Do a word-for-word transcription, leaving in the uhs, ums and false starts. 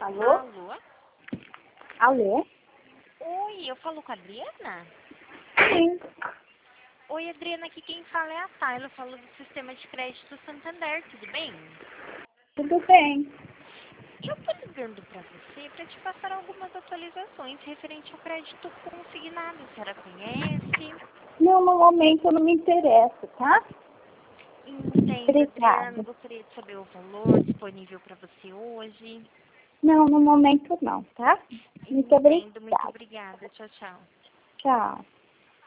Alô? Alô? Alô? Oi, eu falo com a Adriana? Sim. Oi, Adriana, aqui quem fala é a Tayla, eu falo do Sistema de Crédito Santander, tudo bem? Tudo bem. Eu tô ligando pra você pra te passar algumas atualizações referente ao crédito consignado, a senhora conhece? Não, no momento eu não me interesso, tá? Entendo, Adriana, Obrigada. gostaria de saber o valor disponível pra você hoje. Não, no momento não, tá? Muito Entendo, muito obrigada. obrigada, tchau, tchau. Tchau.